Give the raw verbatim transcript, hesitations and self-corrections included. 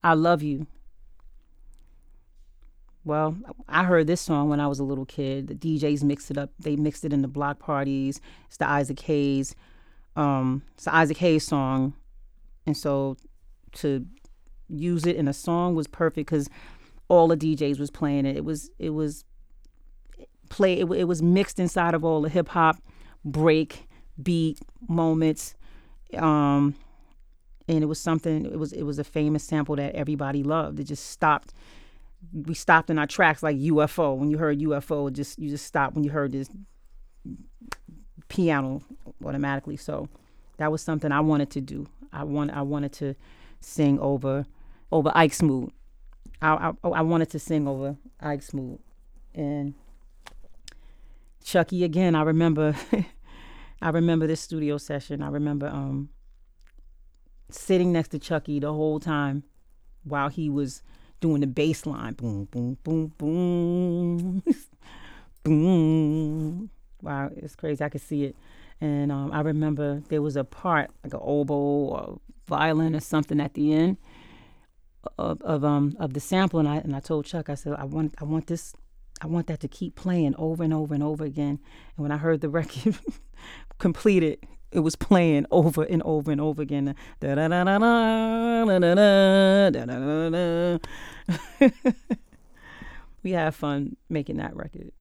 I Love You. Well, I heard this song when I was a little kid. The D Js mixed it up. They mixed it in the block parties. It's the Isaac Hayes. Um, it's the Isaac Hayes song, and so to use it in a song was perfect because all the D Js was playing it. It was it was play. It, it was mixed inside of all the hip hop break beat moments. Um, and it was something. It was it was a famous sample that everybody loved. It just stopped. We stopped in our tracks like U F O. When you heard U F O, it just you just stopped when you heard this piano automatically. So that was something I wanted to do. I want I wanted to sing over over Ike Smooth. I I, I wanted to sing over Ike Smooth and Chucky again. I remember I remember this studio session. I remember um sitting next to Chucky the whole time while he was doing the bass line. Boom, boom, boom, boom, boom. Wow, it's crazy. I could see it. And um, I remember there was a part, like an oboe or violin or something at the end of, of um of the sample, and I and I told Chuck, I said, I want I want this, I want that to keep playing over and over and over again. And when I heard the record completed, it was playing over and over and over again. Da da da da da da da da da da. We had fun making that record.